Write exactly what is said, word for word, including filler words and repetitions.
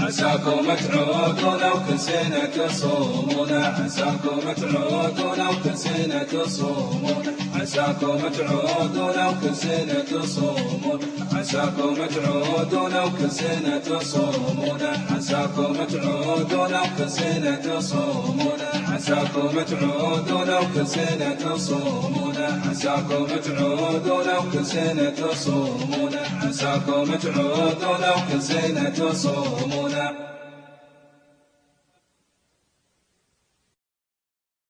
عساكم تعودون وكل سنة تصومون، عساكم تعودون وكل سنة تصومون، عساكم تعودون وكل سنة تصومون، عساكم تعودون وكل سنة تصومون، عساكم تعودون وكل سنة تصومون، عساكم تعودون وكل سنة تصومون، عساكم تعودون وكل سنة تصومون، عساكم تعودون وكل سنة تصومون.